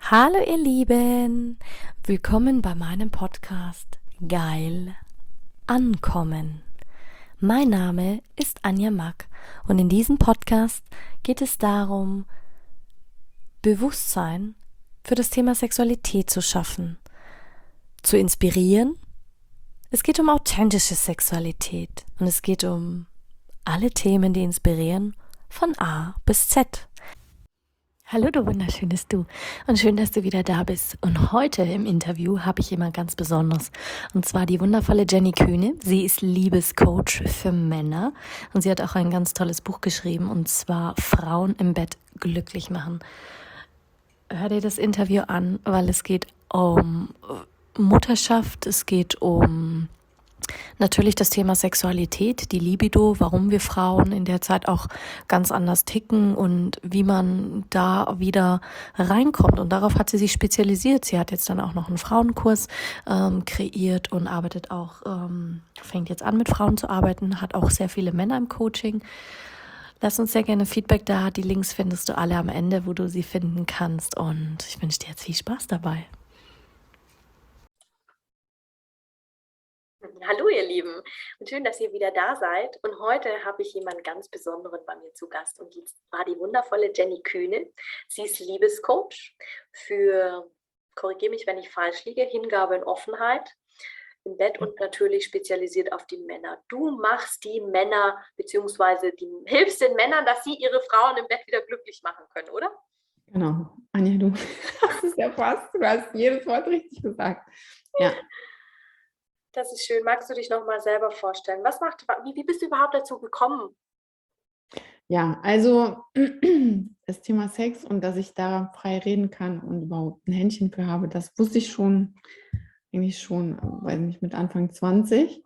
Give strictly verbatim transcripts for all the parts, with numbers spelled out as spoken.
Hallo ihr Lieben, willkommen bei meinem Podcast Geil Ankommen. Mein Name ist Anja Mack und in diesem Podcast geht es darum, Bewusstsein für das Thema Sexualität zu schaffen, zu inspirieren. Es geht um authentische Sexualität und es geht um alle Themen, die inspirieren, von A bis Z. Hallo du wunderschönes Du und schön, dass du wieder da bist. Und heute im Interview habe ich jemand ganz Besonderes und zwar die wundervolle Jenny Kühne. Sie ist Liebescoach für Männer und sie hat auch ein ganz tolles Buch geschrieben und zwar Frauen im Bett glücklich machen. Hör dir das Interview an, weil es geht um Mutterschaft, es geht um natürlich das Thema Sexualität, die Libido, warum wir Frauen in der Zeit auch ganz anders ticken und wie man da wieder reinkommt. Und darauf hat sie sich spezialisiert. Sie hat jetzt dann auch noch einen Frauenkurs ähm, kreiert und arbeitet auch, ähm, fängt jetzt an mit Frauen zu arbeiten, hat auch sehr viele Männer im Coaching. Lass uns sehr gerne Feedback da. Die Links findest du alle am Ende, wo du sie finden kannst. Und ich wünsche dir jetzt viel Spaß dabei. Hallo ihr Lieben und schön, dass ihr wieder da seid. Und heute habe ich jemanden ganz Besonderen bei mir zu Gast und die war die wundervolle Jenny Kühne. Sie ist Liebescoach für, korrigiere mich, wenn ich falsch liege, Hingabe und Offenheit im Bett und natürlich spezialisiert auf die Männer. Du machst die Männer, beziehungsweise die, hilfst den Männern, dass sie ihre Frauen im Bett wieder glücklich machen können, oder? Genau, Anja, du hast es ja fast, du hast jedes Wort richtig gesagt. Ja. Das ist schön. Magst du dich noch mal selber vorstellen? Was macht, wie, wie bist du überhaupt dazu gekommen? Ja, also das Thema Sex und dass ich da frei reden kann und überhaupt ein Händchen für habe, das wusste ich schon, eigentlich schon, weiß nicht, mit Anfang zwanzig.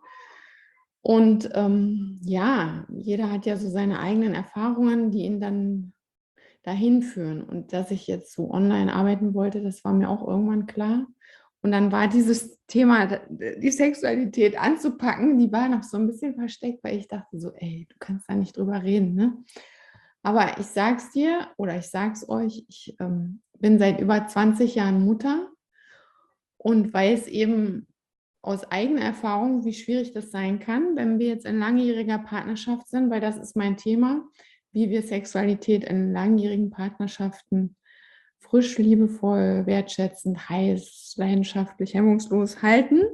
Und ähm, ja, jeder hat ja so seine eigenen Erfahrungen, die ihn dann dahin führen. Und dass ich jetzt so online arbeiten wollte, das war mir auch irgendwann klar. Und dann war dieses Thema, die Sexualität anzupacken, die war noch so ein bisschen versteckt, weil ich dachte so, ey, du kannst da nicht drüber reden, ne? Aber ich sag's dir oder ich sag's euch, ich ähm, bin seit über zwanzig Jahren Mutter und weiß eben aus eigener Erfahrung, wie schwierig das sein kann, wenn wir jetzt in langjähriger Partnerschaft sind, weil das ist mein Thema, wie wir Sexualität in langjährigen Partnerschaften frisch, liebevoll, wertschätzend, heiß, leidenschaftlich, hemmungslos halten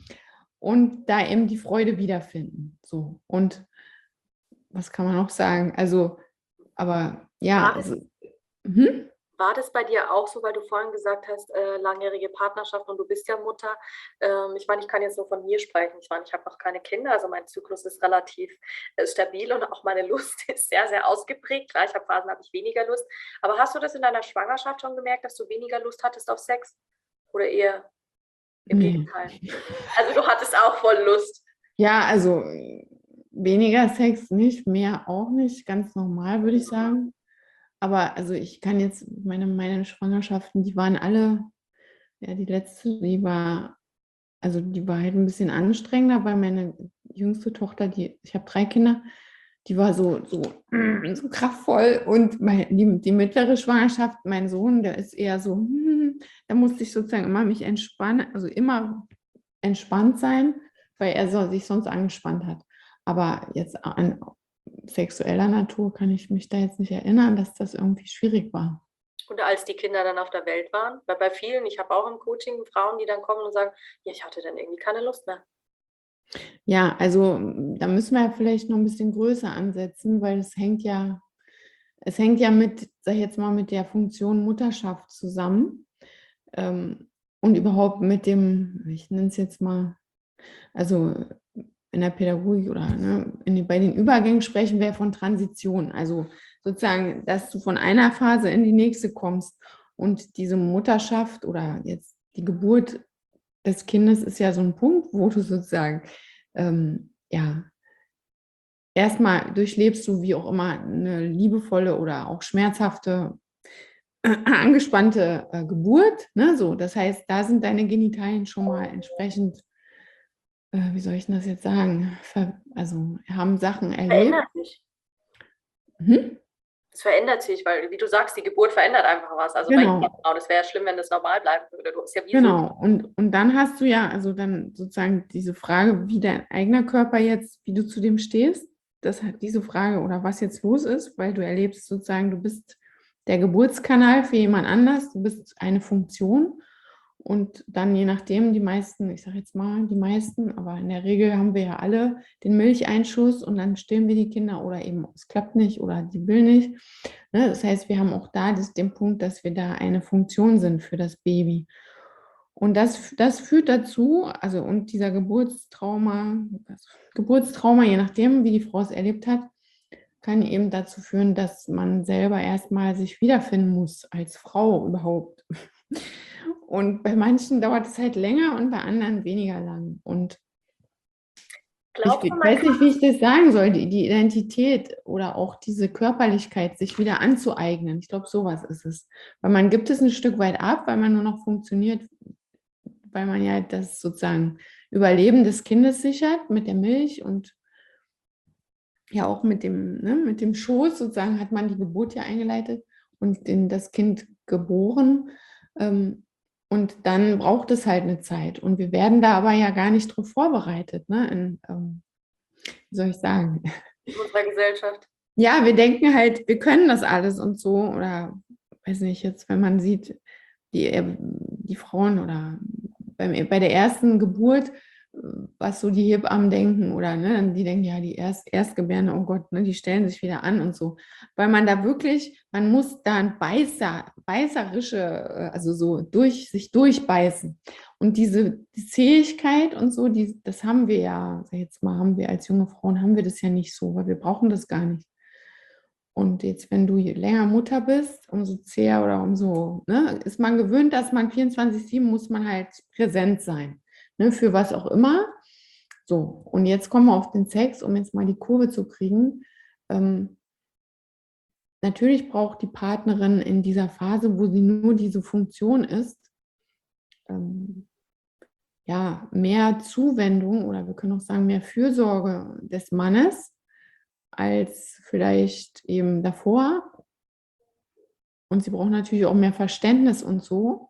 und da eben die Freude wiederfinden. So. Und was kann man noch sagen? Also, aber ja, War das, also, hm? war das bei dir auch so, weil du vorhin gesagt hast, äh, langjährige Partnerschaft und du bist ja Mutter? Ähm, ich meine, ich kann jetzt nur von mir sprechen. Ich meine, ich habe noch keine Kinder, also mein Zyklus ist relativ äh, stabil und auch meine Lust ist sehr, sehr ausgeprägt. Klar, ich habe Phasen, habe ich weniger Lust. Aber hast du das in deiner Schwangerschaft schon gemerkt, dass du weniger Lust hattest auf Sex? Oder eher im Nee. Gegenteil? Also du hattest auch voll Lust. Ja, also weniger Sex nicht, mehr auch nicht, ganz normal, würde ich sagen. Aber also ich kann jetzt, meine, meine Schwangerschaften, die waren alle, ja, die letzte, die war, also die war halt ein bisschen anstrengender, weil meine jüngste Tochter, die, ich habe drei Kinder, die war so, so, so kraftvoll und mein, die, die mittlere Schwangerschaft, mein Sohn, der ist eher so, hm, da musste ich sozusagen immer mich entspannen, also immer entspannt sein, weil er so, sich sonst angespannt hat. Aber jetzt an sexueller Natur kann ich mich da jetzt nicht erinnern, dass das irgendwie schwierig war. Und als die Kinder dann auf der Welt waren, weil bei vielen, ich habe auch im Coaching Frauen, die dann kommen und sagen, ja, ich hatte dann irgendwie keine Lust mehr. Ja, also da müssen wir ja vielleicht noch ein bisschen größer ansetzen, weil es hängt ja, es hängt ja mit, sag ich jetzt mal, mit der Funktion Mutterschaft zusammen ähm, und überhaupt mit dem, ich nenne es jetzt mal, also in der Pädagogik oder ne, in den, bei den Übergängen sprechen wir von Transition, also sozusagen, dass du von einer Phase in die nächste kommst und diese Mutterschaft oder jetzt die Geburt des Kindes ist ja so ein Punkt, wo du sozusagen ähm, ja erstmal durchlebst du wie auch immer eine liebevolle oder auch schmerzhafte äh, angespannte äh, Geburt, ne, so, das heißt, da sind deine Genitalien schon mal entsprechend, äh, wie soll ich denn das jetzt sagen, Ver also haben Sachen erlebt. Verändert sich. Mhm. Das verändert sich, weil, wie du sagst, die Geburt verändert einfach was. Also bei Genau. jeder Frau, das wäre ja schlimm, wenn das normal bleiben würde. Du hast ja wie so, Genau, und, und dann hast du ja, also dann sozusagen diese Frage, wie dein eigener Körper jetzt, wie du zu dem stehst, das hat diese Frage oder was jetzt los ist, weil du erlebst sozusagen, du bist der Geburtskanal für jemand anders, du bist eine Funktion und dann je nachdem, die meisten, ich sage jetzt mal die meisten, aber in der Regel haben wir ja alle den Milcheinschuss und dann stillen wir die Kinder oder eben es klappt nicht oder die will nicht. Ne? Das heißt, wir haben auch da das, den Punkt, dass wir da eine Funktion sind für das Baby. Und das, das führt dazu, also und dieser Geburtstrauma, das Geburtstrauma, je nachdem, wie die Frau es erlebt hat, kann eben dazu führen, dass man selber erstmal sich wiederfinden muss als Frau überhaupt. Und bei manchen dauert es halt länger und bei anderen weniger lang. Und ich glaubst du, man weiß kann, nicht, wie ich das sagen soll, die, die Identität oder auch diese Körperlichkeit sich wieder anzueignen. Ich glaube, sowas ist es. Weil man gibt es ein Stück weit ab, weil man nur noch funktioniert, weil man ja das sozusagen Überleben des Kindes sichert mit der Milch und ja auch mit dem, ne, mit dem Schoß sozusagen hat man die Geburt ja eingeleitet und in das Kind geboren. Ähm, und dann braucht es halt eine Zeit. Und wir werden da aber ja gar nicht drauf vorbereitet, ne? In, ähm, wie soll ich sagen? in unserer Gesellschaft? Ja, wir denken halt, wir können das alles und so. Oder weiß nicht, jetzt, wenn man sieht, die, äh, die Frauen oder beim, bei der ersten Geburt, was so die Hebammen denken oder ne, die denken, ja, die Erst, Erstgebärende, oh Gott, ne, die stellen sich wieder an und so. Weil man da wirklich, man muss da ein Beißer, beißerische, äh, also so durch, sich durchbeißen. Und diese die Zähigkeit und so, die, das haben wir ja, sag ich jetzt mal, haben wir als junge Frauen, haben wir das ja nicht so, weil wir brauchen das gar nicht. Und jetzt, wenn du länger Mutter bist, umso zäher oder umso, ne, ist man gewöhnt, dass man vierundzwanzig sieben muss man halt präsent sein, ne, für was auch immer. So, und jetzt kommen wir auf den Sex, um jetzt mal die Kurve zu kriegen. Ähm, natürlich braucht die Partnerin in dieser Phase, wo sie nur diese Funktion ist, ähm, ja, mehr Zuwendung oder wir können auch sagen, mehr Fürsorge des Mannes als vielleicht eben davor. Und sie braucht natürlich auch mehr Verständnis und so.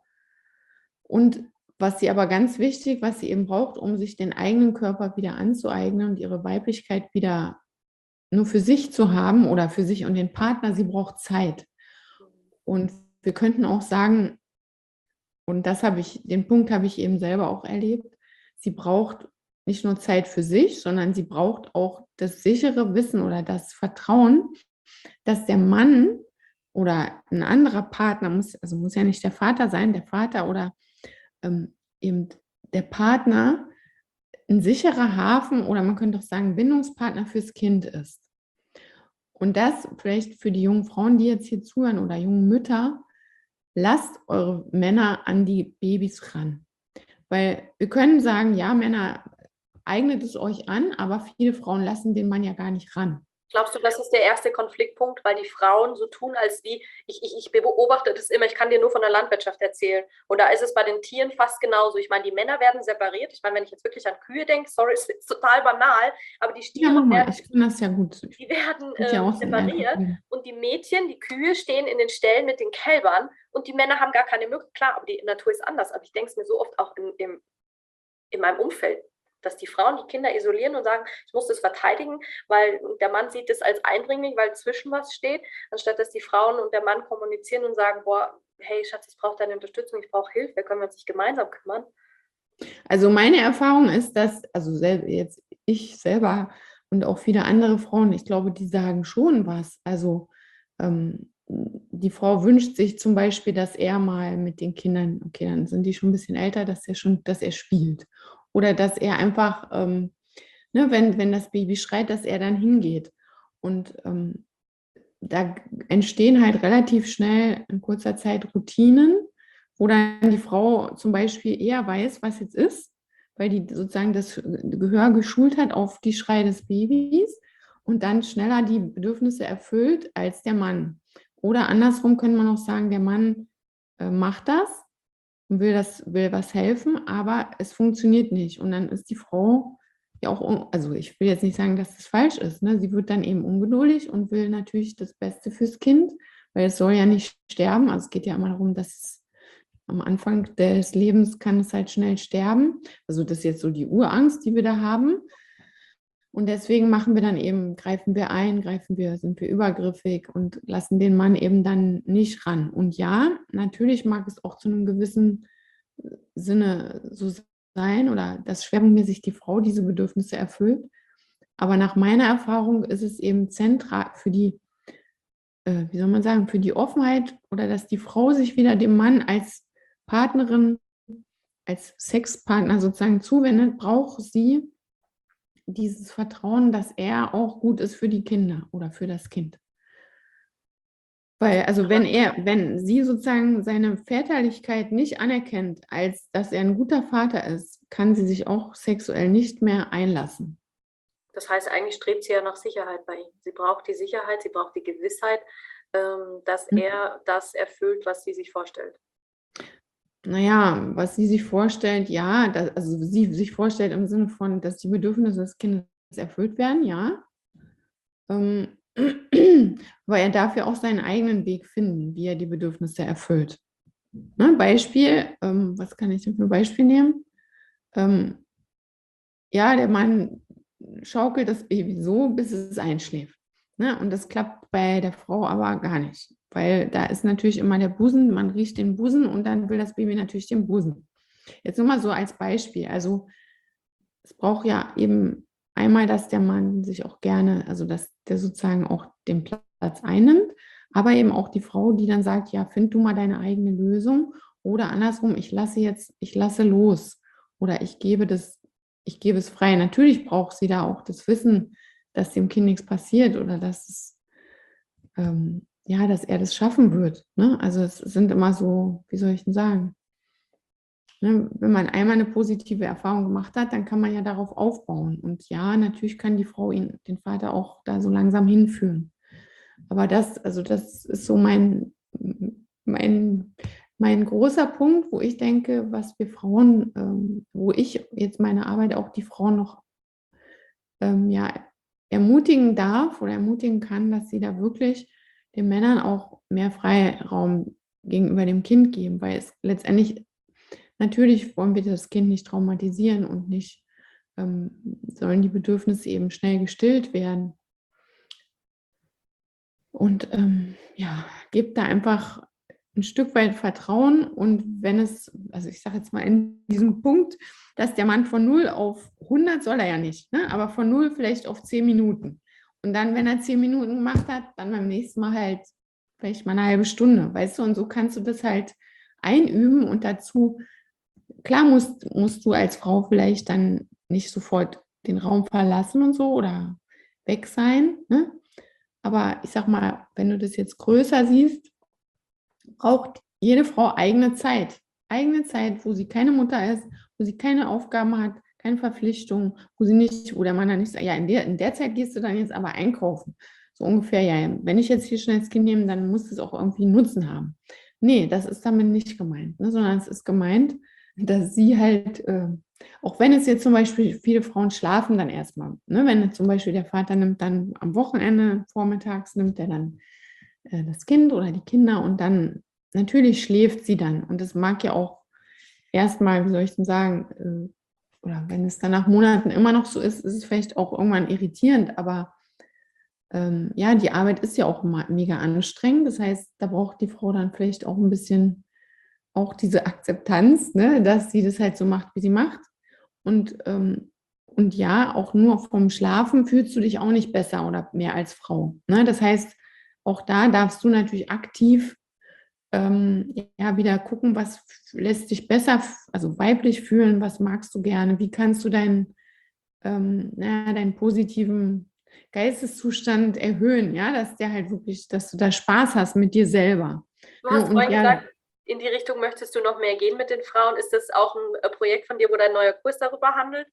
Und was sie aber ganz wichtig, was sie eben braucht, um sich den eigenen Körper wieder anzueignen und ihre Weiblichkeit wieder nur für sich zu haben oder für sich und den Partner, sie braucht Zeit. Und wir könnten auch sagen, und das habe ich, den Punkt habe ich eben selber auch erlebt, sie braucht nicht nur Zeit für sich, sondern sie braucht auch das sichere Wissen oder das Vertrauen, dass der Mann oder ein anderer Partner, muss, also muss ja nicht der Vater sein, der Vater oder ähm, eben der Partner ein sicherer Hafen oder man könnte auch sagen Bindungspartner fürs Kind ist. Und das vielleicht für die jungen Frauen, die jetzt hier zuhören oder jungen Mütter, lasst eure Männer an die Babys ran. Weil wir können sagen, ja, Männer, eignet es euch an, aber viele Frauen lassen den Mann ja gar nicht ran. Glaubst du, das ist der erste Konfliktpunkt, weil die Frauen so tun, als wie, ich, ich, ich beobachte das immer, ich kann dir nur von der Landwirtschaft erzählen. Und da ist es bei den Tieren fast genauso. Ich meine, die Männer werden separiert. Ich meine, wenn ich jetzt wirklich an Kühe denke, sorry, es ist total banal, aber die Stiere Ja, mach mal, werden, ich kann das ja gut. die werden Ist ja ähm, auch so separiert einfach. und die Mädchen, die Kühe stehen in den Ställen mit den Kälbern und die Männer haben gar keine Möglichkeit. Klar, aber die Natur ist anders. Aber ich denke es mir so oft auch in, im, in meinem Umfeld, dass die Frauen die Kinder isolieren und sagen, ich muss das verteidigen, weil der Mann sieht das als Eindringling, weil zwischen was steht, anstatt dass die Frauen und der Mann kommunizieren und sagen, boah, hey Schatz, ich brauche deine Unterstützung, ich brauche Hilfe, können wir uns nicht gemeinsam kümmern? Also meine Erfahrung ist, dass, also sel- jetzt ich selber und auch viele andere Frauen, ich glaube, die sagen schon was. Also ähm, die Frau wünscht sich zum Beispiel, dass er mal mit den Kindern, okay, dann sind die schon ein bisschen älter, dass er schon, dass er spielt. Oder dass er einfach, ähm, ne, wenn, wenn das Baby schreit, dass er dann hingeht. Und ähm, da entstehen halt relativ schnell in kurzer Zeit Routinen, wo dann die Frau zum Beispiel eher weiß, was jetzt ist, weil die sozusagen das Gehör geschult hat auf die Schreie des Babys und dann schneller die Bedürfnisse erfüllt als der Mann. Oder andersrum könnte man auch sagen, der Mann äh, macht das und will, das, will was helfen, aber es funktioniert nicht. Und dann ist die Frau ja auch, un- also ich will jetzt nicht sagen, dass das falsch ist, ne? Sie wird dann eben ungeduldig und will natürlich das Beste fürs Kind, weil es soll ja nicht sterben. Also es geht ja immer darum, dass es am Anfang des Lebens kann es halt schnell sterben. Also das ist jetzt so die Urangst, die wir da haben. Und deswegen machen wir dann eben, greifen wir ein, greifen wir, sind wir übergriffig und lassen den Mann eben dann nicht ran. Und ja, natürlich mag es auch zu einem gewissen Sinne so sein oder dass schwerpunktmäßig die Frau diese Bedürfnisse erfüllt. Aber nach meiner Erfahrung ist es eben zentral für die, äh, wie soll man sagen, für die Offenheit oder dass die Frau sich wieder dem Mann als Partnerin, als Sexpartner sozusagen zuwendet, braucht sie dieses Vertrauen, dass er auch gut ist für die Kinder oder für das Kind. Weil, also wenn er, wenn sie sozusagen seine Väterlichkeit nicht anerkennt, als dass er ein guter Vater ist, kann sie sich auch sexuell nicht mehr einlassen. Das heißt, eigentlich strebt sie ja nach Sicherheit bei ihm. Sie braucht die Sicherheit, sie braucht die Gewissheit, ähm, dass Hm. er das erfüllt, was sie sich vorstellt. Naja, was sie sich vorstellt, ja, das, also sie sich vorstellt im Sinne von, dass die Bedürfnisse des Kindes erfüllt werden, ja. Ähm, weil er darf ja auch seinen eigenen Weg finden, wie er die Bedürfnisse erfüllt. Ne, Beispiel, ähm, was kann ich denn für ein Beispiel nehmen? Ähm, ja, der Mann schaukelt das Baby so, bis es einschläft. Ne? Und das klappt bei der Frau aber gar nicht, weil da ist natürlich immer der Busen, man riecht den Busen und dann will das Baby natürlich den Busen. Jetzt nur mal so als Beispiel. Also es braucht ja eben einmal, dass der Mann sich auch gerne, also dass der sozusagen auch den Platz einnimmt, aber eben auch die Frau, die dann sagt, ja, find du mal deine eigene Lösung oder andersrum, ich lasse jetzt, ich lasse los oder ich gebe das, ich gebe es frei. Natürlich braucht sie da auch das Wissen, dass dem Kind nichts passiert oder dass es, ähm, ja, dass er das schaffen wird. Ne? Also es sind immer so, wie soll ich denn sagen? Ne, wenn man einmal eine positive Erfahrung gemacht hat, dann kann man ja darauf aufbauen. Und ja, natürlich kann die Frau ihn, den Vater auch da so langsam hinführen. Aber das, also das ist so mein, mein, mein großer Punkt, wo ich denke, was wir Frauen, ähm, wo ich jetzt meine Arbeit auch die Frauen noch ähm, ja, ermutigen darf oder ermutigen kann, dass sie da wirklich den Männern auch mehr Freiraum gegenüber dem Kind geben, weil es letztendlich natürlich wollen wir das Kind nicht traumatisieren und nicht ähm, sollen die Bedürfnisse eben schnell gestillt werden. Und ähm, ja, gebt da einfach ein Stück weit Vertrauen und wenn es, also ich sage jetzt mal in diesem Punkt, dass der Mann von null auf hundert soll er ja nicht, ne? Aber von null vielleicht auf zehn Minuten. Und dann, wenn er zehn Minuten gemacht hat, dann beim nächsten Mal halt vielleicht mal eine halbe Stunde, weißt du? Und so kannst du das halt einüben und dazu, klar musst, musst du als Frau vielleicht dann nicht sofort den Raum verlassen und so oder weg sein, ne? Aber ich sag mal, wenn du das jetzt größer siehst, braucht jede Frau eigene Zeit. Eigene Zeit, wo sie keine Mutter ist, wo sie keine Aufgaben hat, keine Verpflichtungen, wo sie nicht, wo der Mann dann nicht sagt, ja, in der, in der Zeit gehst du dann jetzt aber einkaufen. So ungefähr, ja, wenn ich jetzt hier schnell das Kind nehme, dann muss es auch irgendwie einen Nutzen haben. Nee, das ist damit nicht gemeint, ne, sondern es ist gemeint, dass sie halt, äh, auch wenn es jetzt zum Beispiel viele Frauen schlafen dann erstmal, ne, wenn zum Beispiel der Vater nimmt dann am Wochenende vormittags, nimmt er dann äh, das Kind oder die Kinder und dann natürlich schläft sie dann. Und das mag ja auch erstmal, wie soll ich denn sagen, äh, oder wenn es dann nach Monaten immer noch so ist, ist es vielleicht auch irgendwann irritierend, aber ähm, ja, die Arbeit ist ja auch ma- mega anstrengend. Das heißt, da braucht die Frau dann vielleicht auch ein bisschen auch diese Akzeptanz, ne, dass sie das halt so macht, wie sie macht. Und, ähm, und ja, auch nur vom Schlafen fühlst du dich auch nicht besser oder mehr als Frau. Ne? Das heißt, auch da darfst du natürlich aktiv ähm, ja, wieder gucken, was lässt dich besser, also weiblich fühlen, was magst du gerne, wie kannst du deinen, ähm, ja, deinen positiven Geisteszustand erhöhen, ja, dass der halt wirklich, dass du da Spaß hast mit dir selber. Du Ne? hast Und vorhin ja, gesagt, in die Richtung möchtest du noch mehr gehen mit den Frauen. Ist das auch ein äh, Projekt von dir, wo dein neuer Kurs darüber handelt?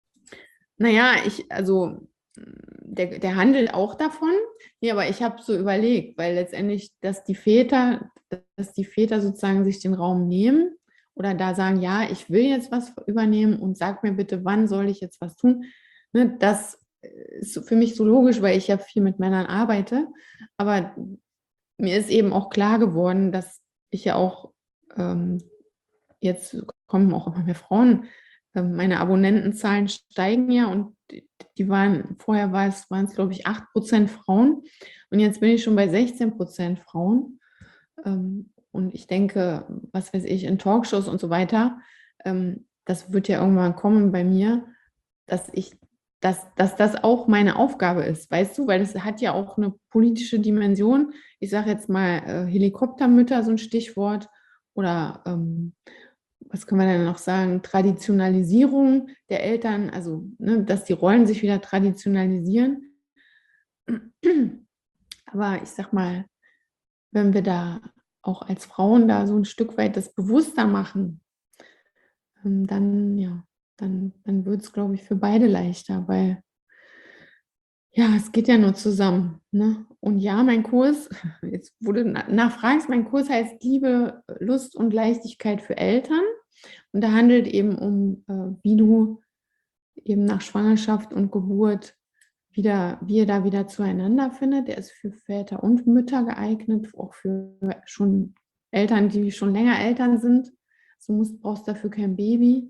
naja, ich, also der, der handelt auch davon, ja, aber ich habe so überlegt, weil letztendlich, dass die Väter, dass die Väter sozusagen sich den Raum nehmen oder da sagen, ja, ich will jetzt was übernehmen und sag mir bitte, wann soll ich jetzt was tun. ne, das ist so für mich so logisch, weil ich ja viel mit Männern arbeite. Aber mir ist eben auch klar geworden, dass ich ja auch, ähm, jetzt kommen auch immer mehr Frauen, ähm, meine Abonnentenzahlen steigen ja und die, die waren, vorher war es, waren es, glaube ich, acht Prozent Frauen und jetzt bin ich schon bei sechzehn Prozent Frauen. Ähm, und ich denke, was weiß ich, in Talkshows und so weiter, ähm, das wird ja irgendwann kommen bei mir, dass ich, dass, dass das auch meine Aufgabe ist, weißt du, weil das hat ja auch eine politische Dimension. Ich sage jetzt mal äh, Helikoptermütter, so ein Stichwort, oder ähm, was können wir denn noch sagen, Traditionalisierung der Eltern, also ne, dass die Rollen sich wieder traditionalisieren. Aber ich sag mal, wenn wir da auch als Frauen da so ein Stück weit das bewusster machen, ähm, dann, ja, dann, dann wird es, glaube ich, für beide leichter, weil ja, es geht ja nur zusammen. Ne? Und ja, mein Kurs, jetzt wurde nachfragst, mein Kurs heißt Liebe, Lust und Leichtigkeit für Eltern. Und da handelt eben um, äh, wie du eben nach Schwangerschaft und Geburt wieder, wie ihr da wieder zueinander findet. Der ist für Väter und Mütter geeignet, auch für schon Eltern, die schon länger Eltern sind. Du musst, brauchst dafür kein Baby.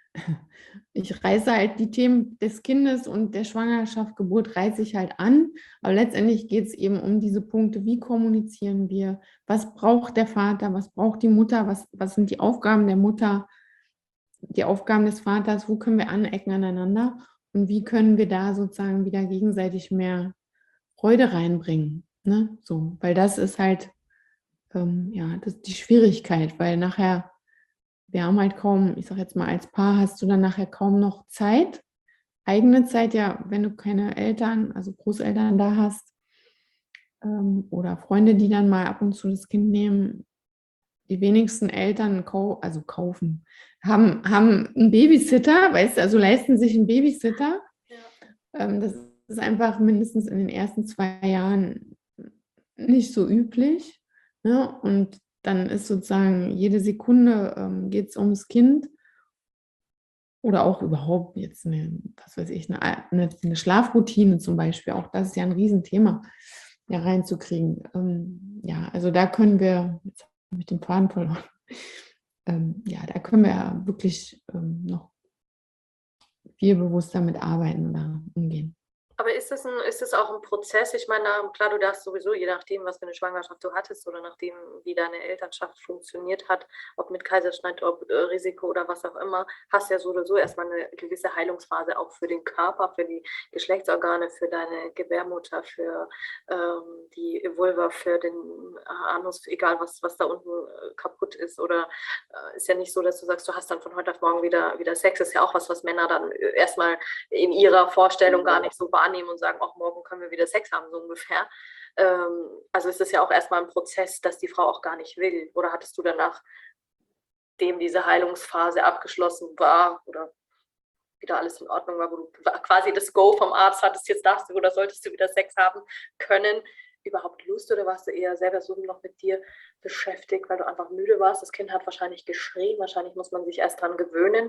Ich reiße halt die Themen des Kindes und der Schwangerschaft, Geburt reiße ich halt an. Aber letztendlich geht es eben um diese Punkte, wie kommunizieren wir, was braucht der Vater, was braucht die Mutter, was, was sind die Aufgaben der Mutter, die Aufgaben des Vaters, wo können wir anecken aneinander und wie können wir da sozusagen wieder gegenseitig mehr Freude reinbringen. Ne? So, weil das ist halt ähm, ja, das ist die Schwierigkeit, weil nachher wir haben halt kaum, ich sage jetzt mal, als Paar hast du dann nachher kaum noch Zeit, eigene Zeit, ja, wenn du keine Eltern, also Großeltern da hast ähm, oder Freunde, die dann mal ab und zu das Kind nehmen. Die wenigsten Eltern, kau also kaufen, haben, haben einen Babysitter, weißt du, also leisten sich einen Babysitter. Ja. Ähm, das ist einfach mindestens in den ersten zwei Jahren nicht so üblich. Ne? Und dann ist sozusagen jede Sekunde ähm, geht es ums Kind oder auch überhaupt jetzt eine, was weiß ich, eine, eine, eine Schlafroutine zum Beispiel. Auch das ist ja ein Riesenthema, ja, reinzukriegen. Ähm, ja, also da können wir, jetzt habe ich den Faden verloren, ähm, ja, da können wir ja wirklich ähm, noch viel bewusster mit arbeiten oder umgehen. Aber ist es, ein, ist es auch ein Prozess? Ich meine, klar, du darfst sowieso, je nachdem, was für eine Schwangerschaft du hattest oder nachdem, wie deine Elternschaft funktioniert hat, ob mit Kaiserschnitt, ob äh, Risiko oder was auch immer, hast ja so oder so erstmal eine gewisse Heilungsphase auch für den Körper, für die Geschlechtsorgane, für deine Gebärmutter, für ähm, die Vulva, für den Anus, egal was, was da unten äh, kaputt ist. Oder äh, ist ja nicht so, dass du sagst, du hast dann von heute auf morgen wieder, wieder Sex. Ist ja auch was, was Männer dann erstmal in ihrer Vorstellung gar nicht so wahrnehmen und sagen, auch morgen können wir wieder Sex haben, so ungefähr. Ähm, also ist es ja auch erstmal ein Prozess, dass die Frau auch gar nicht will. Oder hattest du danach, dem diese Heilungsphase abgeschlossen war oder wieder alles in Ordnung war, wo du quasi das Go vom Arzt hattest, jetzt darfst du oder solltest du wieder Sex haben können, überhaupt Lust oder warst du eher selber so noch mit dir beschäftigt, weil du einfach müde warst? Das Kind hat wahrscheinlich geschrien, wahrscheinlich muss man sich erst dran gewöhnen.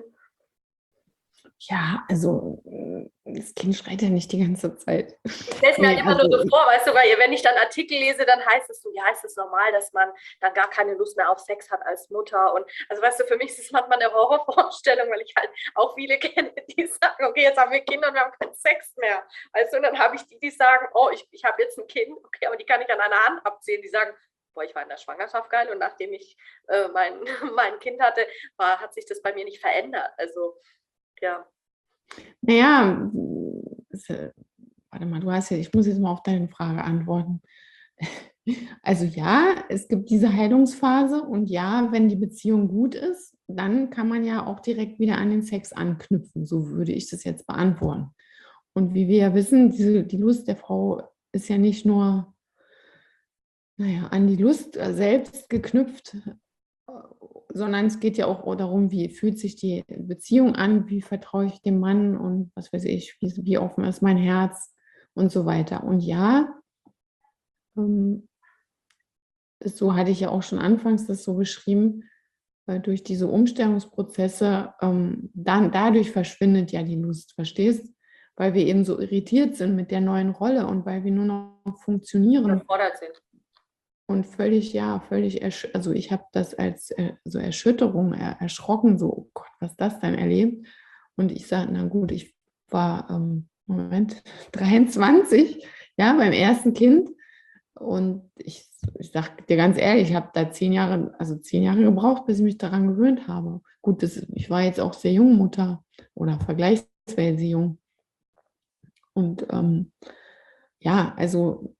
Ja, also das Kind schreit ja nicht die ganze Zeit. Ich stelle es mir halt Nee, immer also, nur so vor, weißt du, weil wenn ich dann Artikel lese, dann heißt es so, ja, ist es normal, dass man dann gar keine Lust mehr auf Sex hat als Mutter. Und also weißt du, für mich ist es manchmal eine Horrorvorstellung, weil ich halt auch viele kenne, die sagen, okay, jetzt haben wir Kinder und wir haben keinen Sex mehr. Weißt du, und dann habe ich die, die sagen, oh, ich, ich habe jetzt ein Kind, okay, aber die kann ich an einer Hand abzählen. Die sagen, boah, ich war in der Schwangerschaft geil und nachdem ich äh, mein, mein Kind hatte, war, hat sich das bei mir nicht verändert. Also, ja. Naja, warte mal, du hast ja, ich muss jetzt mal auf deine Frage antworten. Also ja, es gibt diese Heilungsphase und ja, wenn die Beziehung gut ist, dann kann man ja auch direkt wieder an den Sex anknüpfen. So würde ich das jetzt beantworten. Und wie wir ja wissen, diese, die Lust der Frau ist ja nicht nur, naja, an die Lust selbst geknüpft, sondern es geht ja auch darum, wie fühlt sich die Beziehung an, wie vertraue ich dem Mann und was weiß ich, wie, wie offen ist mein Herz und so weiter. Und ja, ähm, das, so hatte ich ja auch schon anfangs das so beschrieben, weil durch diese Umstellungsprozesse, ähm, dann, dadurch verschwindet ja die Lust, verstehst? weil wir eben so irritiert sind mit der neuen Rolle und weil wir nur noch funktionieren Überfordert sind. und völlig, ja, völlig, ersch also ich habe das als äh, so Erschütterung, er erschrocken, so, oh Gott, was ist das denn erlebt? Und ich sage, na gut, ich war, ähm, Moment, dreiundzwanzig, ja, beim ersten Kind. Und ich, ich sage dir ganz ehrlich, ich habe da zehn Jahre, also zehn Jahre gebraucht, bis ich mich daran gewöhnt habe. Gut, das, ich war jetzt auch sehr jung Mutter oder vergleichsweise jung. Und ähm, ja, also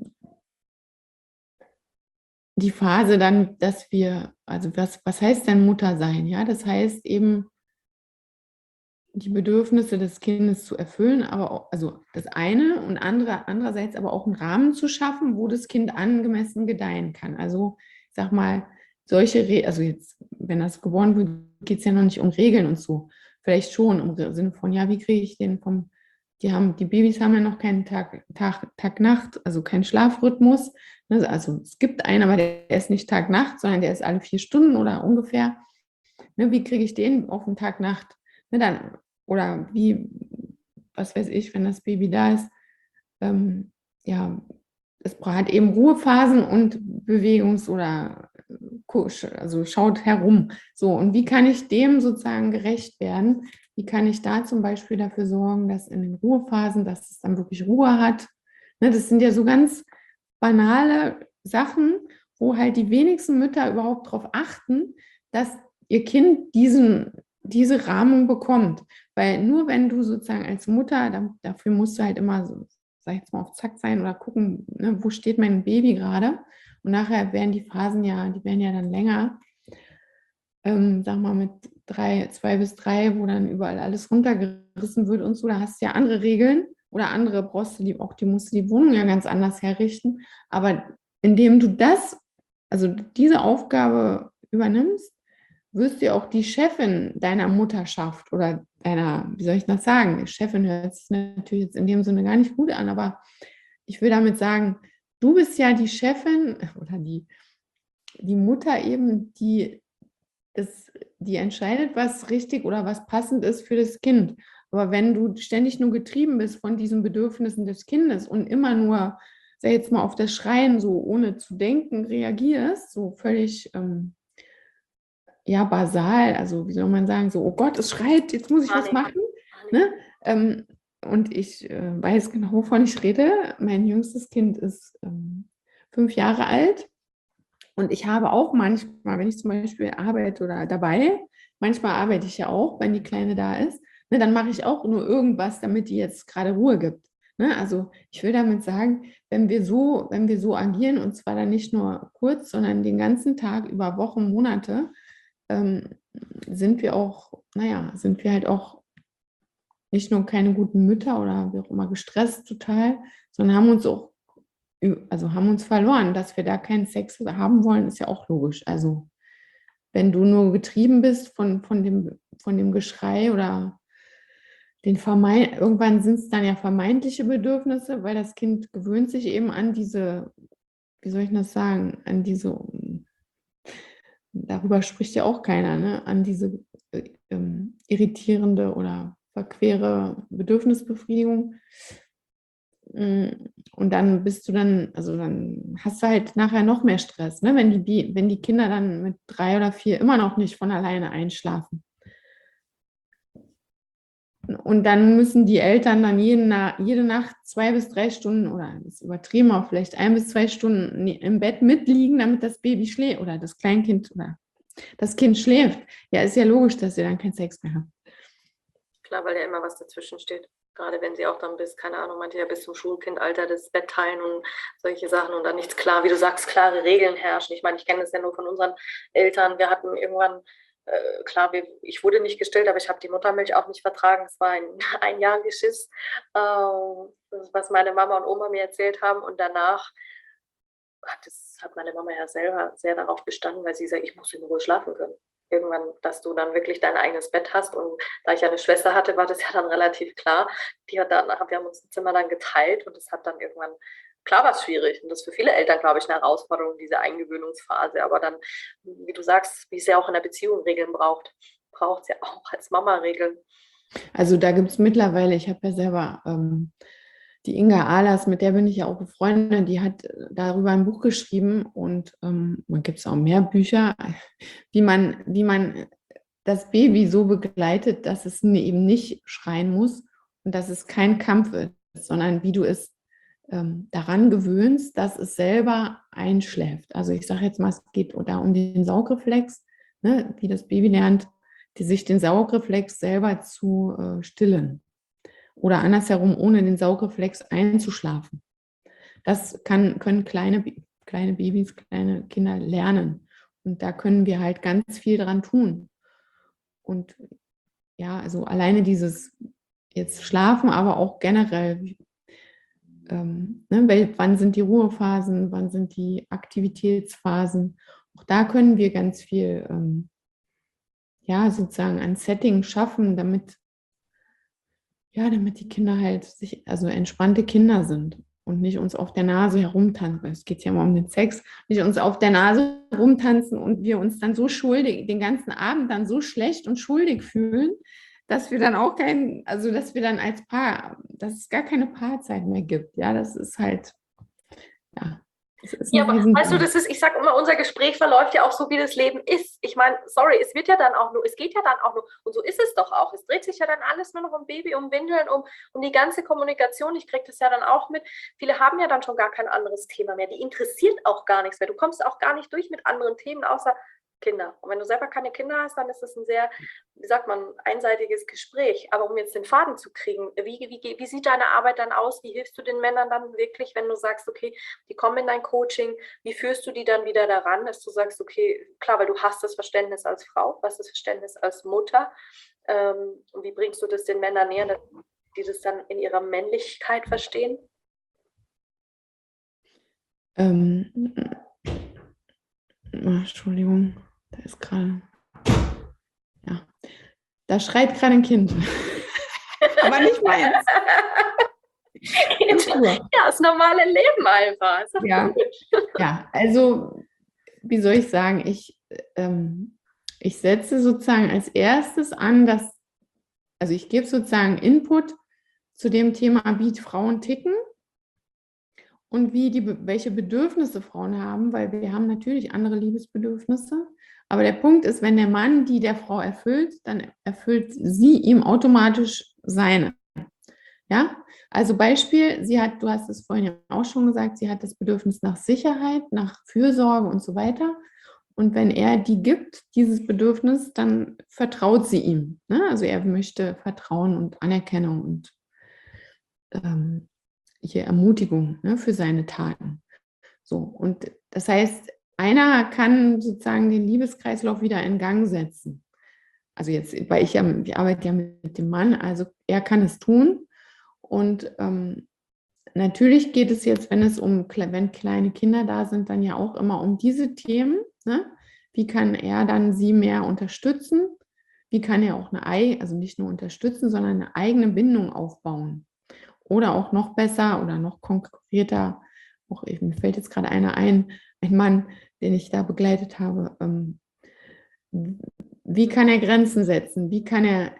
die Phase dann, dass wir, also was, was heißt denn Mutter sein? Ja, das heißt eben, die Bedürfnisse des Kindes zu erfüllen, aber auch, also das eine und andere, andererseits aber auch einen Rahmen zu schaffen, wo das Kind angemessen gedeihen kann. Also ich sag mal, solche, Re also jetzt, wenn das geboren wird, geht es ja noch nicht um Regeln und so. Vielleicht schon im Sinne von, ja, wie kriege ich den vom, die haben, die Babys haben ja noch keinen Tag, Tag, Tag, Nacht, also keinen Schlafrhythmus. Also es gibt einen, aber der ist nicht Tag, Nacht, sondern der ist alle vier Stunden oder ungefähr. Ne, wie kriege ich den auf den Tag, Nacht? Ne, dann, oder wie, was weiß ich, wenn das Baby da ist, ähm, ja, es hat eben Ruhephasen und Bewegungs- oder Kusch, also schaut herum. So, und wie kann ich dem sozusagen gerecht werden? Wie kann ich da zum Beispiel dafür sorgen, dass in den Ruhephasen, dass es dann wirklich Ruhe hat? Ne, das sind ja so ganz banale Sachen, wo halt die wenigsten Mütter überhaupt darauf achten, dass ihr Kind diesen, diese Rahmung bekommt. Weil nur wenn du sozusagen als Mutter, da, dafür musst du halt immer so, sag ich jetzt mal, auf Zack sein oder gucken, ne, wo steht mein Baby gerade. Und nachher werden die Phasen ja, die werden ja dann länger. Ähm, sag mal mit drei, zwei bis drei, wo dann überall alles runtergerissen wird und so, da hast du ja andere Regeln oder andere brauchst du die, auch die musst du die Wohnung ja ganz anders herrichten. Aber indem du das, also diese Aufgabe übernimmst, wirst du ja auch die Chefin deiner Mutterschaft oder deiner, wie soll ich das sagen? Chefin hört sich natürlich jetzt in dem Sinne gar nicht gut an, aber ich will damit sagen, du bist ja die Chefin oder die, die Mutter eben, die, das, die entscheidet, was richtig oder was passend ist für das Kind. Aber wenn du ständig nur getrieben bist von diesen Bedürfnissen des Kindes und immer nur, sag jetzt mal, auf das Schreien so ohne zu denken reagierst, so völlig ähm, ja, basal, also wie soll man sagen, so, oh Gott, es schreit, jetzt muss ich was machen. Ne? Ähm, und ich äh, weiß genau, wovon ich rede. Mein jüngstes Kind ist ähm, fünf Jahre alt und ich habe auch manchmal, wenn ich zum Beispiel arbeite oder dabei, manchmal arbeite ich ja auch, wenn die Kleine da ist, ne, dann mache ich auch nur irgendwas, damit die jetzt gerade Ruhe gibt. Ne? Also ich will damit sagen, wenn wir so, wenn wir so agieren, und zwar dann nicht nur kurz, sondern den ganzen Tag über Wochen, Monate, ähm, sind wir auch, naja, sind wir halt auch nicht nur keine guten Mütter oder wie auch immer gestresst total, sondern haben uns auch, also haben uns verloren, dass wir da keinen Sex haben wollen, ist ja auch logisch. Also wenn du nur getrieben bist von, von, dem, von dem Geschrei oder den vermeint, irgendwann sind es dann ja vermeintliche Bedürfnisse, weil das Kind gewöhnt sich eben an diese, wie soll ich das sagen, an diese, darüber spricht ja auch keiner, ne? An diese äh, ähm, irritierende oder verquere Bedürfnisbefriedigung. Und dann bist du dann, also dann hast du halt nachher noch mehr Stress, ne? Wenn die, wenn die Kinder dann mit drei oder vier immer noch nicht von alleine einschlafen. Und dann müssen die Eltern dann jede, Na jede Nacht zwei bis drei Stunden oder das übertrieben auch vielleicht ein bis zwei Stunden im Bett mitliegen, damit das Baby schläft oder das Kleinkind oder das Kind schläft. Ja, ist ja logisch, dass sie dann keinen Sex mehr haben. Klar, weil ja immer was dazwischen steht. Gerade wenn sie auch dann bis, keine Ahnung, manche ja bis zum Schulkindalter das Bett teilen und solche Sachen und dann nichts klar, wie du sagst, klare Regeln herrschen. Ich meine, ich kenne das ja nur von unseren Eltern. Wir hatten irgendwann, äh, klar, wir, ich wurde nicht gestillt, aber ich habe die Muttermilch auch nicht vertragen. Es war ein, ein Jahr Geschiss, äh, was meine Mama und Oma mir erzählt haben. Und danach hat, das, hat meine Mama ja selber sehr darauf bestanden, weil sie sagt, ich muss in Ruhe schlafen können. Irgendwann, dass du dann wirklich dein eigenes Bett hast. Und da ich ja eine Schwester hatte, war das ja dann relativ klar. Die hat dann, wir haben uns ein Zimmer dann geteilt und es hat dann irgendwann, klar war es schwierig. Und das ist für viele Eltern, glaube ich, eine Herausforderung, diese Eingewöhnungsphase. Aber dann, wie du sagst, wie es ja auch in der Beziehung Regeln braucht, braucht es ja auch als Mama Regeln. Also da gibt es mittlerweile, ich habe ja selber ähm, die Inga Ahlers, mit der bin ich ja auch befreundet, die hat darüber ein Buch geschrieben und ähm, man gibt es auch mehr Bücher, wie man, wie man das Baby so begleitet, dass es eben nicht schreien muss und dass es kein Kampf ist, sondern wie du es ähm, daran gewöhnst, dass es selber einschläft. Also ich sage jetzt mal, es geht da um den Saugreflex, ne, wie das Baby lernt, die, sich den Saugreflex selber zu äh, stillen oder andersherum, ohne den Saugreflex einzuschlafen. Das kann, können kleine, kleine Babys, kleine Kinder lernen. Und da können wir halt ganz viel dran tun. Und ja, also alleine dieses jetzt Schlafen, aber auch generell, ähm, ne, weil, wann sind die Ruhephasen, wann sind die Aktivitätsphasen. Auch da können wir ganz viel, ähm, ja, sozusagen ein Setting schaffen, damit, ja, damit die Kinder halt sich, also entspannte Kinder sind und nicht uns auf der Nase herumtanzen. Es geht ja immer um den Sex, nicht uns auf der Nase rumtanzen und wir uns dann so schuldig, den ganzen Abend dann so schlecht und schuldig fühlen, dass wir dann auch kein, also dass wir dann als Paar, dass es gar keine Paarzeit mehr gibt. Ja, das ist halt, ja, das ist Ja, ein aber weißt du, Riesenthema. das ist, ich sage immer, unser Gespräch verläuft ja auch so, wie das Leben ist. Ich meine, sorry, es wird ja dann auch nur, es geht ja dann auch nur, und so ist es doch auch. Es dreht sich ja dann alles nur noch um Baby, um Windeln, um, um die ganze Kommunikation. Ich kriege das ja dann auch mit. Viele haben ja dann schon gar kein anderes Thema mehr. Die interessiert auch gar nichts mehr. Du kommst auch gar nicht durch mit anderen Themen, außer Kinder. Und wenn du selber keine Kinder hast, dann ist es ein sehr, wie sagt man, einseitiges Gespräch. Aber um jetzt den Faden zu kriegen, wie, wie, wie sieht deine Arbeit dann aus? Wie hilfst du den Männern dann wirklich, wenn du sagst, okay, die kommen in dein Coaching, wie führst du die dann wieder daran, dass du sagst, okay, klar, weil du hast das Verständnis als Frau, du hast das Verständnis als Mutter. Ähm, und wie bringst du das den Männern näher, dass die das dann in ihrer Männlichkeit verstehen? Ähm, oh, Entschuldigung, da ist gerade, ja, da schreit gerade ein Kind. Aber nicht meins. Ja, das normale Leben einfach. Ja, ja, also wie soll ich sagen, ich, ähm, ich setze sozusagen als erstes an, dass, also ich gebe sozusagen Input zu dem Thema, wie Frauen ticken und wie die, welche Bedürfnisse Frauen haben, weil wir haben natürlich andere Liebesbedürfnisse. Aber der Punkt ist, wenn der Mann die der Frau erfüllt, dann erfüllt sie ihm automatisch seine. Ja, also Beispiel, sie hat, du hast es vorhin ja auch schon gesagt, sie hat das Bedürfnis nach Sicherheit, nach Fürsorge und so weiter. Und wenn er die gibt, dieses Bedürfnis, dann vertraut sie ihm. Ne? Also er möchte Vertrauen und Anerkennung und ähm, hier Ermutigung, ne, für seine Taten. So, und das heißt, einer kann sozusagen den Liebeskreislauf wieder in Gang setzen. Also jetzt, weil ich ja, ich arbeite ja mit dem Mann, also er kann es tun. Und ähm, natürlich geht es jetzt, wenn es um, wenn kleine Kinder da sind, dann ja auch immer um diese Themen. Ne? Wie kann er dann sie mehr unterstützen? Wie kann er auch eine, also nicht nur unterstützen, sondern eine eigene Bindung aufbauen? Oder auch noch besser oder noch konkreter, auch, mir fällt jetzt gerade einer ein, ein Mann, den ich da begleitet habe, ähm, wie kann er Grenzen setzen? Wie kann er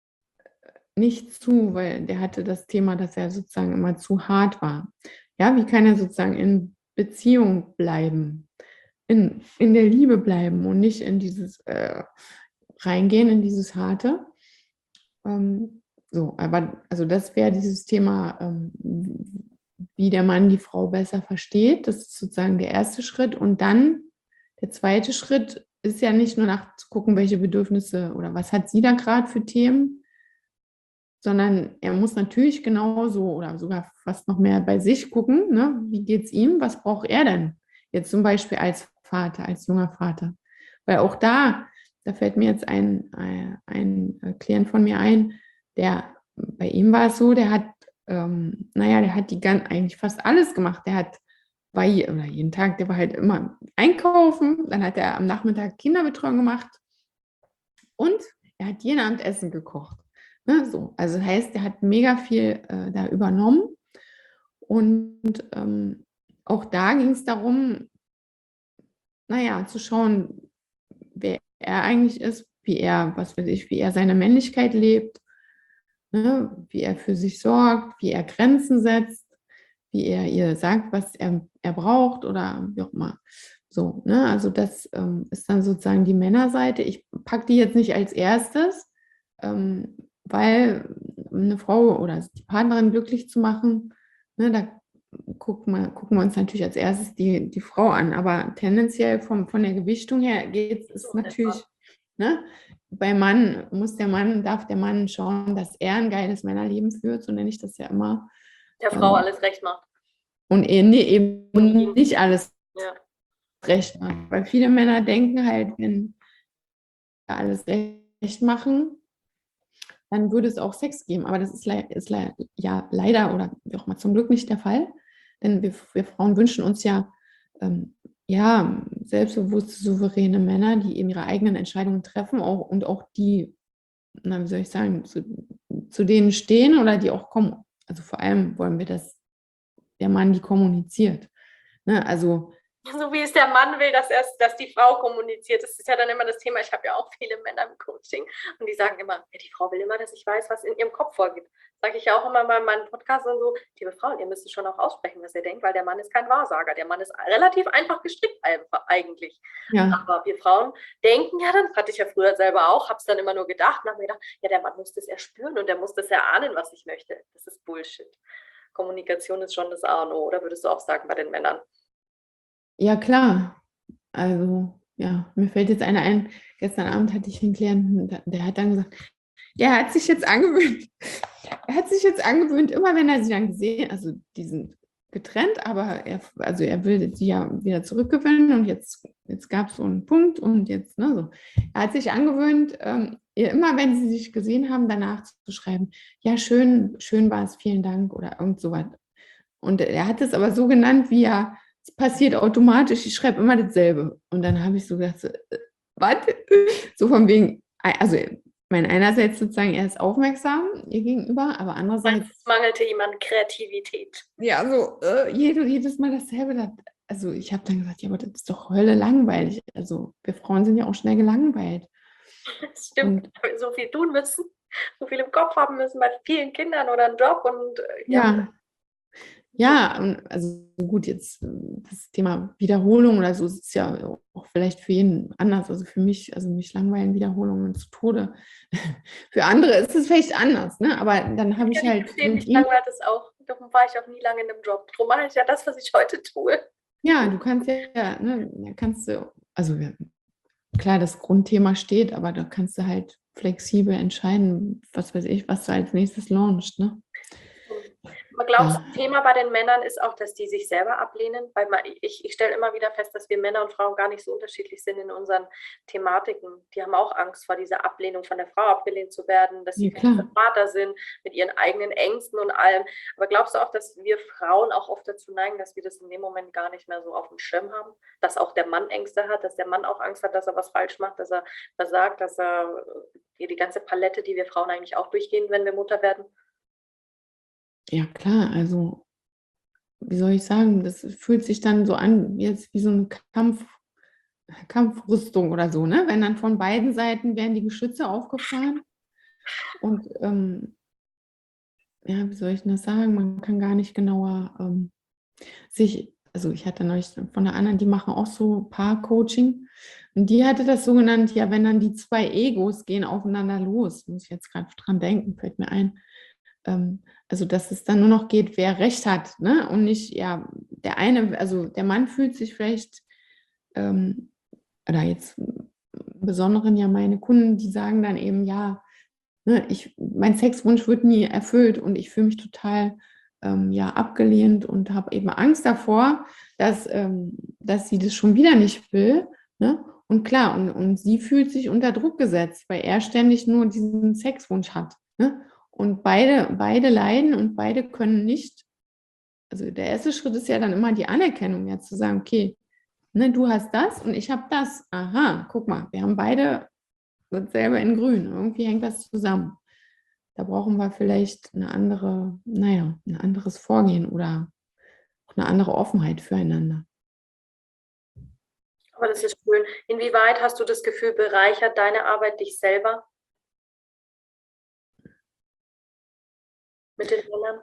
nicht zu, weil der hatte das Thema, dass er sozusagen immer zu hart war. Ja, wie kann er sozusagen in Beziehung bleiben, in, in der Liebe bleiben und nicht in dieses äh, reingehen, in dieses Harte. Ähm, so, aber also das wäre dieses Thema, ähm, wie der Mann die Frau besser versteht. Das ist sozusagen der erste Schritt. Und dann der zweite Schritt ist ja nicht nur nachzugucken, welche Bedürfnisse oder was hat sie da gerade für Themen, sondern er muss natürlich genauso oder sogar fast noch mehr bei sich gucken, ne? Wie geht es ihm, was braucht er denn jetzt zum Beispiel als Vater, als junger Vater, weil auch da, da fällt mir jetzt ein, ein Klient von mir ein, der, bei ihm war es so, der hat, ähm, naja, der hat die ganz, eigentlich fast alles gemacht, der hat, war je, oder jeden Tag, der war halt immer einkaufen, dann hat er am Nachmittag Kinderbetreuung gemacht und er hat jeden Abend Essen gekocht. Ne, so. Also das heißt, er hat mega viel äh, da übernommen und ähm, auch da ging es darum, naja, zu schauen, wer er eigentlich ist, wie er, was weiß ich, wie er seine Männlichkeit lebt, ne? Wie er für sich sorgt, wie er Grenzen setzt, wie er ihr sagt, was er, er braucht oder wie auch immer. So, ne? Also das ähm, ist dann sozusagen die Männerseite. Ich packe die jetzt nicht als erstes, ähm, weil eine Frau oder die Partnerin glücklich zu machen, ne, da gucken wir, gucken wir uns natürlich als erstes die, die Frau an. Aber tendenziell vom, von der Gewichtung her geht es natürlich, ne, beim Mann muss der Mann, darf der Mann schauen, dass er ein geiles Männerleben führt, so nenne ich das ja immer. Der Frau Ähm, alles recht macht. und eben, nee, eben Und ihm. nicht alles Ja. recht macht. Weil viele Männer denken halt, wenn wir alles recht machen, dann würde es auch Sex geben. Aber das ist, lei- ist lei- ja leider oder wie auch mal zum Glück nicht der Fall. Denn wir, wir Frauen wünschen uns ja, ähm, ja selbstbewusste, souveräne Männer, die eben ihre eigenen Entscheidungen treffen auch, und auch die, na, wie soll ich sagen, zu, zu denen stehen oder die auch kommen. Also vor allem wollen wir, dass der Mann die kommuniziert. Ne? Also So wie es der Mann will, dass, er, dass die Frau kommuniziert. Das ist ja dann immer das Thema. Ich habe ja auch viele Männer im Coaching und die sagen immer, ja, die Frau will immer, dass ich weiß, was in ihrem Kopf vorgeht. Sage ich ja auch immer bei meinen Podcasts und so, liebe Frauen, ihr müsst schon auch aussprechen, was ihr denkt, weil der Mann ist kein Wahrsager. Der Mann ist relativ einfach gestrickt einfach, eigentlich. ja. Aber wir Frauen denken ja dann, das hatte ich ja früher selber auch, habe es dann immer nur gedacht und habe mir gedacht, ja, der Mann muss das erspüren und der muss das erahnen, was ich möchte. Das ist Bullshit. Kommunikation ist schon das A und O, oder würdest du auch sagen bei den Männern? Ja, klar. Also, ja, mir fällt jetzt einer ein, gestern Abend hatte ich einen Klienten, der, der hat dann gesagt, ja, er hat sich jetzt angewöhnt, er hat sich jetzt angewöhnt, immer wenn er sie dann gesehen, also die sind getrennt, aber er, also er will sie ja wieder zurückgewinnen und jetzt, jetzt gab es so einen Punkt und jetzt, ne, so. Er hat sich angewöhnt, ähm, ihr immer wenn sie sich gesehen haben, danach zu schreiben, ja, schön, schön war es, vielen Dank oder irgend sowas. Und er hat es aber so genannt, wie er, es passiert automatisch, ich schreibe immer dasselbe. Und dann habe ich so gedacht, so, äh, was? So von wegen, also mein einerseits sozusagen, er ist aufmerksam ihr gegenüber, aber andererseits, Es mangelte ihm an Kreativität. ja, so äh, jedes, jedes Mal dasselbe. Das, also ich habe dann gesagt, ja, aber das ist doch Hölle langweilig. Also wir Frauen sind ja auch schnell gelangweilt. Das stimmt, Und weil wir so viel tun müssen, so viel im Kopf haben müssen bei vielen Kindern oder einem Job und äh, ja. ja, ja, und also gut, jetzt äh, das Thema Wiederholung oder so ist ja auch vielleicht für jeden anders. Also für mich, also mich langweilen Wiederholungen zu Tode. Für andere ist es vielleicht anders, ne? Aber dann habe ich Ja, halt verstehe, mit mich ihm, langweilt es auch. Darum war ich auch nie lange in einem Job. Darum mache ich ja das, was ich heute tue. ja, du kannst ja, ne, da kannst du, also ja, klar, das Grundthema steht, aber da kannst du halt flexibel entscheiden, was weiß ich, was du als nächstes launchst, ne? Aber glaubst du, Ja. ein Thema bei den Männern ist auch, dass die sich selber ablehnen? Weil man, ich, ich stelle immer wieder fest, dass wir Männer und Frauen gar nicht so unterschiedlich sind in unseren Thematiken. Die haben auch Angst vor dieser Ablehnung von der Frau abgelehnt zu werden, dass sie Ja, vielleicht klar. der Vater sind mit ihren eigenen Ängsten und allem. Aber glaubst du auch, dass wir Frauen auch oft dazu neigen, dass wir das in dem Moment gar nicht mehr so auf dem Schirm haben? Dass auch der Mann Ängste hat, dass der Mann auch Angst hat, dass er was falsch macht, dass er versagt, dass er die, die ganze Palette, die wir Frauen eigentlich auch durchgehen, wenn wir Mutter werden? Ja, klar, also wie soll ich sagen, das fühlt sich dann so an, jetzt wie so eine Kampf, Kampfrüstung oder so, ne? Wenn dann von beiden Seiten werden die Geschütze aufgefahren und ähm, ja, wie soll ich das sagen, man kann gar nicht genauer ähm, sich, also ich hatte neulich von der anderen, die machen auch so Paar-Coaching und die hatte das so genannt, ja, wenn dann die zwei Egos gehen aufeinander los, muss ich jetzt gerade dran denken, fällt mir ein. Ähm, also dass es dann nur noch geht, wer Recht hat, ne? Und nicht, ja, der eine, also der Mann fühlt sich vielleicht, ähm, oder jetzt im Besonderen ja meine Kunden, die sagen dann eben, ja, ne, ich, mein Sexwunsch wird nie erfüllt und ich fühle mich total ähm, ja, abgelehnt und habe eben Angst davor, dass, ähm, dass sie das schon wieder nicht will. Ne? Und klar, und, und sie fühlt sich unter Druck gesetzt, weil er ständig nur diesen Sexwunsch hat. Ne? Und beide, beide leiden und beide können nicht, also der erste Schritt ist ja dann immer die Anerkennung, ja zu sagen, okay, ne, du hast das und ich habe das. Aha, guck mal, wir haben beide dasselbe in grün. Irgendwie hängt das zusammen. Da brauchen wir vielleicht eine andere, naja, ein anderes Vorgehen oder auch eine andere Offenheit füreinander. Aber das ist schön. Inwieweit hast du das Gefühl, bereichert deine Arbeit dich selber? mit den Männern?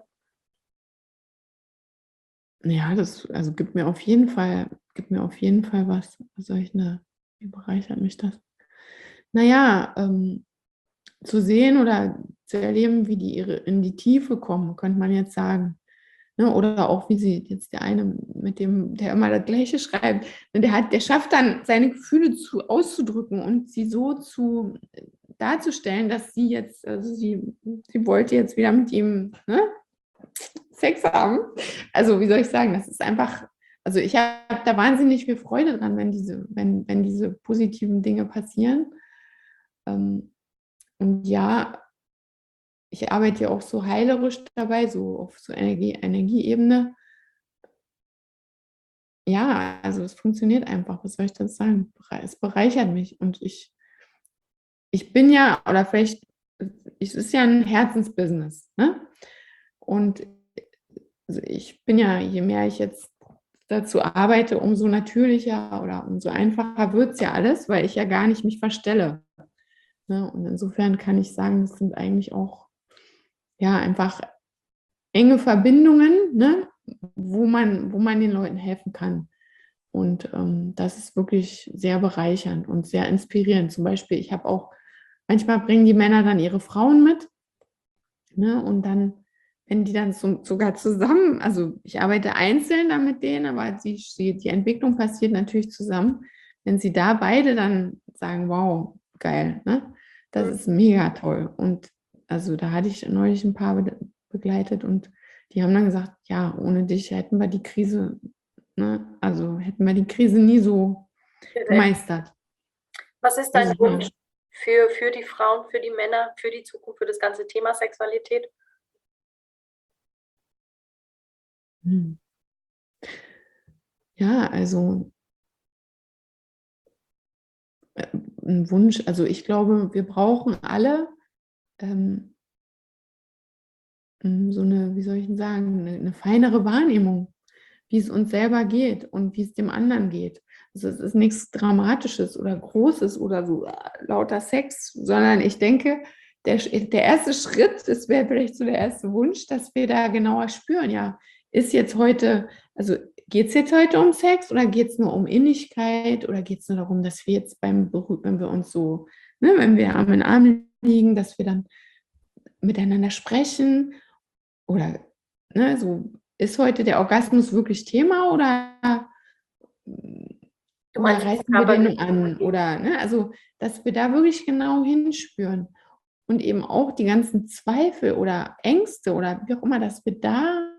Ja, das also gibt mir auf jeden Fall gibt mir auf jeden Fall was. Was soll ich 'ne wie bereichert mich das? Na ja, ähm, zu sehen oder zu erleben, wie die ihre in die Tiefe kommen, könnte man jetzt sagen, ne? Oder auch wie sie jetzt der eine, mit dem der immer das Gleiche schreibt, ne, der hat der schafft dann, seine Gefühle zu auszudrücken und sie so zu äh, darzustellen, dass sie jetzt also sie sie wollte jetzt wieder mit ihm, ne, Sex haben. Also, wie soll ich sagen, das ist einfach also, ich habe da wahnsinnig viel Freude dran, wenn diese wenn wenn diese positiven Dinge passieren. Ähm, und ja, ich arbeite ja auch so heilerisch dabei, so auf so Energie Energieebene. Ja, also, es funktioniert einfach. Was soll ich dazu sagen? Berei es bereichert mich und ich ich bin ja oder vielleicht es ist ja 'n Herzensbusiness, ne? Und also, ich bin ja je mehr ich jetzt dazu arbeite, umso natürlicher oder umso einfacher wird's ja alles, weil ich ja gar nicht mich verstelle, ne? Und insofern kann ich sagen, das sind eigentlich auch, ja, einfach enge Verbindungen, ne, wo man wo man den Leuten helfen kann. Und, ähm, das ist wirklich sehr bereichernd und sehr inspirierend. Zum Beispiel, ich habe auch manchmal bringen die Männer dann ihre Frauen mit, ne, und dann wenn die dann so sogar zusammen also, ich arbeite einzeln dann mit denen, aber sie sie die Entwicklung passiert natürlich zusammen. Wenn sie da beide dann sagen: „Wow, geil“, ne? Das Mhm. ist mega toll. Und also, da hatte ich neulich 'n Paar be begleitet und die haben dann gesagt: „Ja, ohne dich hätten wir die Krise ne, also, hätten wir die Krise nie so gemeistert.“ Was ist dein Also, ja. Wunsch für für die Frauen, für die Männer, für die Zukunft, für das ganze Thema Sexualität? Mhm. Ja, also äh, 'n Wunsch also, ich glaube, wir brauchen alle, ähm hm, so 'ne wie soll ich 'n sagen, 'ne 'ne feinere Wahrnehmung, wie's uns selber geht und wie's dem anderen geht. Also, es ist nix Dramatisches oder Großes oder so, äh, lauter Sex, sondern ich denke, der sch der erste Schritt, das wäre vielleicht so der erste Wunsch, dass wir da genauer spüren, ja, ist jetzt heute also, geht's jetzt heute um Sex oder geht's nur um Innigkeit oder geht's nur darum, dass wir jetzt beim berü wenn wir uns so ne, wenn wir Arm in Arm liegen, dass wir dann miteinander sprechen oder, ne, so ist heute der Orgasmus wirklich Thema oder hm, Du oder meinst jetzt reißen wir den nur körperlich? an oder ne, also, dass wir da wirklich genau hinspüren und eben auch die ganzen Zweifel oder Ängste oder wie auch immer, dass wir da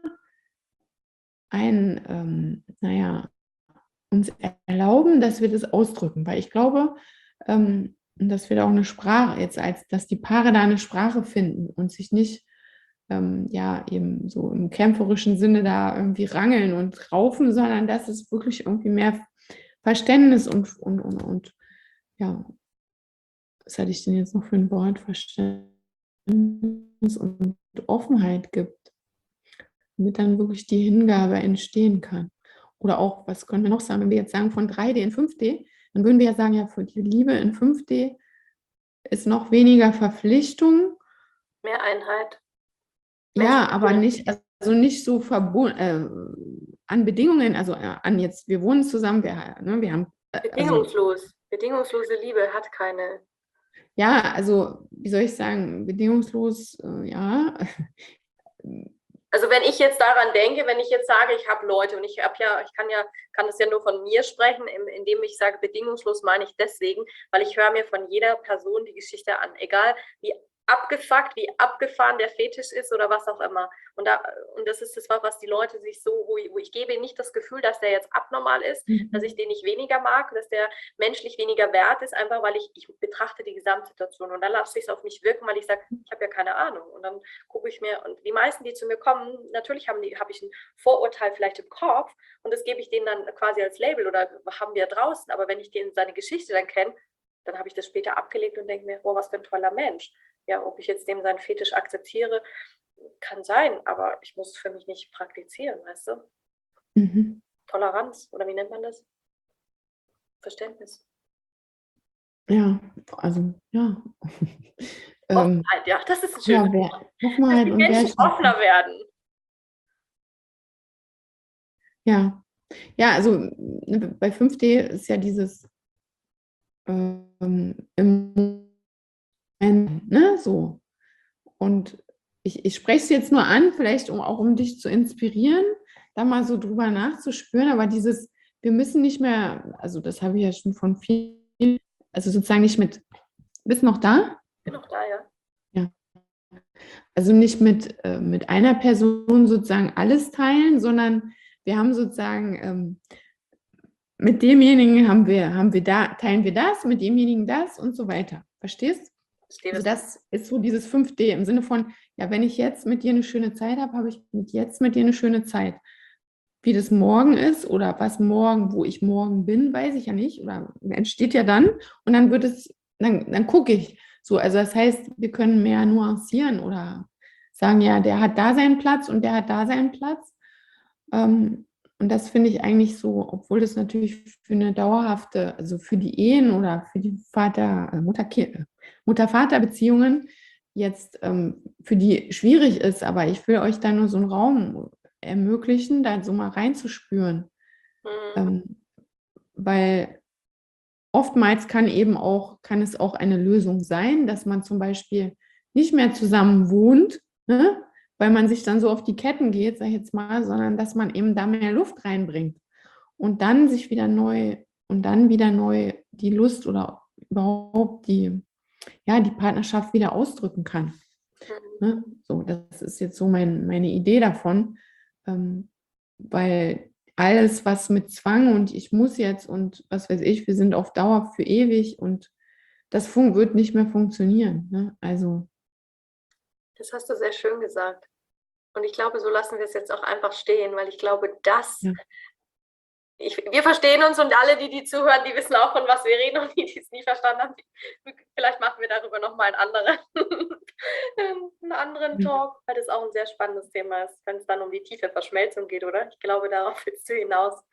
ein, ähm, na ja, uns erlauben, dass wir das ausdrücken, weil ich glaube, ähm, dass wir da auch 'ne Sprache jetzt als dass die Paare da 'ne Sprache finden und sich nicht, ähm, ja, eben so im kämpferischen Sinne da irgendwie rangeln und raufen, sondern dass es wirklich irgendwie mehr Verständnis und und und und ja was hatte ich denn jetzt noch für 'n Wort? Verständnis und Offenheit gibt damit dann wirklich die Hingabe entstehen kann. Oder auch, was können wir noch sagen, wenn wir jetzt sagen von drei D in fünf D, dann würden wir ja sagen, ja, für die Liebe in fünf D ist noch weniger Verpflichtung. Mehr Einheit. Ja, aber Menschenliebe. nicht also, nicht so verbu äh, an Bedingungen, also, äh, an jetzt wir wohnen zusammen, wir ha ne, wir haben, äh, also Bedingungslos. Bedingungslose Liebe hat keine. Ja, also, wie soll ich sagen, bedingungslos, äh, ja. Also, wenn ich jetzt daran denke, wenn ich jetzt sage, ich habe Leute und ich habe ja ich kann ja kann das ja nur von mir sprechen, in indem ich sage, bedingungslos meine ich deswegen, weil ich höre mir von jeder Person die Geschichte an, egal wie abgefuckt, wie abgefahren der Fetisch ist oder was auch immer. Und da und das ist das, was die Leute sich so wo wo ich gebe ihnen nicht das Gefühl, dass der jetzt abnormal ist, dass ich Mhm. den nicht weniger mag, dass der menschlich weniger wert ist, einfach weil ich ich betrachte die Gesamtsituation und dann lasse ich's auf mich wirken, weil ich sage: „Ich habe ja keine Ahnung.“ Und dann gucke ich mir und die meisten, die zu mir kommen, natürlich haben die habe ich 'n Vorurteil vielleicht im Kopf und das gebe ich denen dann quasi als Label oder haben wir draußen, aber wenn ich denen seine Geschichte dann kenne, dann habe ich das später abgelegt und denke mir: „Oh, was für 'n toller Mensch.“ Ja, ob ich jetzt dem seinen Fetisch akzeptiere, kann sein, aber ich muss es für mich nicht praktizieren, weißt du? Mhm. Toleranz oder wie nennt man das? Verständnis. Ja, also, ja. ähm, Offenheit, ja, das ist ein ja, schönes wer, Wort. Dass Offenheit die und Menschen Wertschätzung. offener werden. Ja, ja, also ne, bei fünf D ist ja dieses ähm, im Moment, ne, so. Und ich, ich spreche es jetzt nur an, vielleicht um auch um dich zu inspirieren, da mal so drüber nachzuspüren, aber dieses, wir müssen nicht mehr, also das habe ich ja schon von vielen, also sozusagen nicht mit, bist noch da? Bin noch da, ja. Ja. Also nicht mit, äh, mit einer Person sozusagen alles teilen, sondern wir haben sozusagen, ähm, mit demjenigen haben wir, haben wir da, teilen wir das, mit demjenigen das und so weiter. Verstehst? Verstehe Also das. das ist so dieses fünf D im Sinne von, ja, wenn ich jetzt mit dir eine schöne Zeit habe, habe ich mit jetzt mit dir eine schöne Zeit. Wie das morgen ist oder was morgen, wo ich morgen bin, weiß ich ja nicht. Oder entsteht ja dann und dann wird es, dann, dann gucke ich. So, also das heißt, wir können mehr nuancieren oder sagen, ja, der hat da seinen Platz und der hat da seinen Platz. Ähm, und das finde ich eigentlich so, obwohl das natürlich für eine dauerhafte, also für die Ehen oder für die Vater, äh, Mutter, Mutter-Vater-Beziehungen jetzt ähm, für die schwierig ist, aber ich will euch da nur so einen Raum ermöglichen, da so mal reinzuspüren. Mhm. Ähm, weil oftmals kann eben auch, kann es auch eine Lösung sein, dass man zum Beispiel nicht mehr zusammen wohnt, ne? Weil man sich dann so auf die Ketten geht, sag ich jetzt mal, sondern dass man eben da mehr Luft reinbringt und dann sich wieder neu und dann wieder neu die Lust oder überhaupt die, ja, die Partnerschaft wieder ausdrücken kann. Mhm. Ne? So, das ist jetzt so mein, meine Idee davon, ähm, weil alles, was mit Zwang und ich muss jetzt und was weiß ich, wir sind auf Dauer für ewig und das fun- wird nicht mehr funktionieren. Ne? Also, Das hast du sehr schön gesagt. Und ich glaube, so lassen wir es jetzt auch einfach stehen, weil ich glaube, das, ja. ich, wir verstehen uns und alle, die, die zuhören, die wissen auch, von was wir reden und die, die es nie verstanden haben, die, vielleicht machen wir darüber nochmal einen anderen, einen anderen Talk, weil das auch ein sehr spannendes Thema ist, wenn es dann um die tiefe Verschmelzung geht, oder? Ich glaube, darauf willst du hinaus.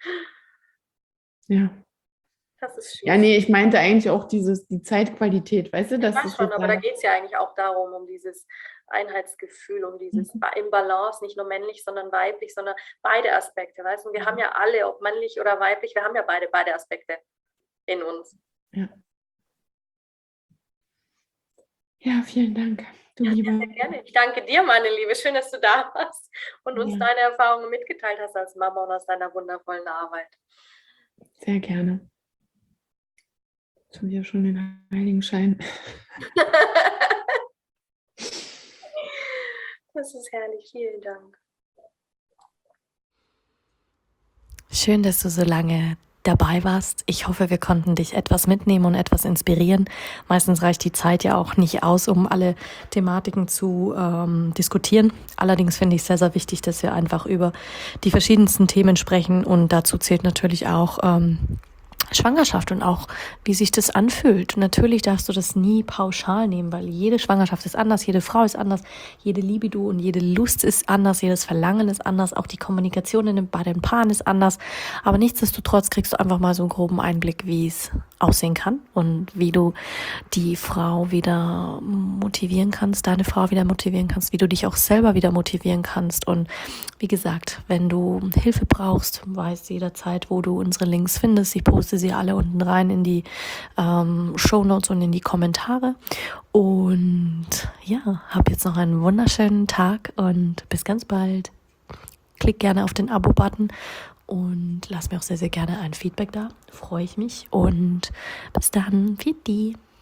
Ja. Das ist Ja, schön. nee, ich meinte eigentlich auch dieses, die Zeitqualität, weißt du, Ich dass weiß das schon, aber da sozusagen, geht es ja eigentlich auch darum, um dieses Einheitsgefühl, um dieses Mhm. Ba- im Balance, nicht nur männlich, sondern weiblich, sondern beide Aspekte, weißt du? Und wir haben ja alle, ob männlich oder weiblich, wir haben ja beide, beide Aspekte in uns. ja. Ja, vielen Dank, du Ja, sehr, Lieber. sehr gerne. Ich danke dir, meine Liebe. Schön, dass du da warst und uns Ja, deine Erfahrungen mitgeteilt hast als Mama und aus deiner wundervollen Arbeit. sehr gerne. Jetzt haben wir schon den Heiligenschein. Das ist herrlich. Vielen Dank. Schön, dass du so lange dabei warst. Ich hoffe, wir konnten dich etwas mitnehmen und etwas inspirieren. Meistens reicht die Zeit ja auch nicht aus, um alle Thematiken zu ähm, diskutieren. Allerdings finde ich es sehr, sehr wichtig, dass wir einfach über die verschiedensten Themen sprechen und dazu zählt natürlich auch ähm, Schwangerschaft und auch, wie sich das anfühlt. Natürlich darfst du das nie pauschal nehmen, weil jede Schwangerschaft ist anders, jede Frau ist anders, jede Libido und jede Lust ist anders, jedes Verlangen ist anders, auch die Kommunikation in den, bei den Paaren ist anders. Aber nichtsdestotrotz kriegst du einfach mal so einen groben Einblick, wie es aussehen kann und wie du die Frau wieder motivieren kannst, deine Frau wieder motivieren kannst, wie du dich auch selber wieder motivieren kannst. Und wie gesagt, wenn du Hilfe brauchst, weißt jederzeit, wo du unsere Links findest. Ich poste sie alle unten rein in die ähm, Shownotes und in die Kommentare. Und ja, hab jetzt noch einen wunderschönen Tag und bis ganz bald. Klick gerne auf den Abo-Button und lass mir auch sehr, sehr gerne ein Feedback da. Freue ich mich und bis dann. Fitti.